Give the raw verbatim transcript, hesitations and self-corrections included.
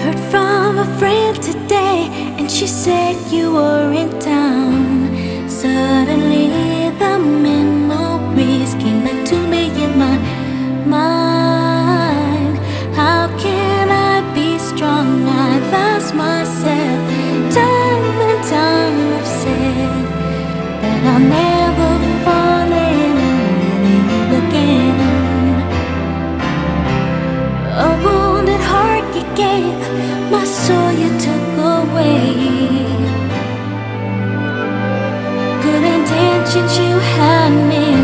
Heard from a friend today, and she said you were in town. Suddenly the memories came back to me in my mind. How can I be strong? I ask myself. Time and time I've said that I'll never fall in love again. A wounded heart you gave, my soul you took away. Good intentions you had me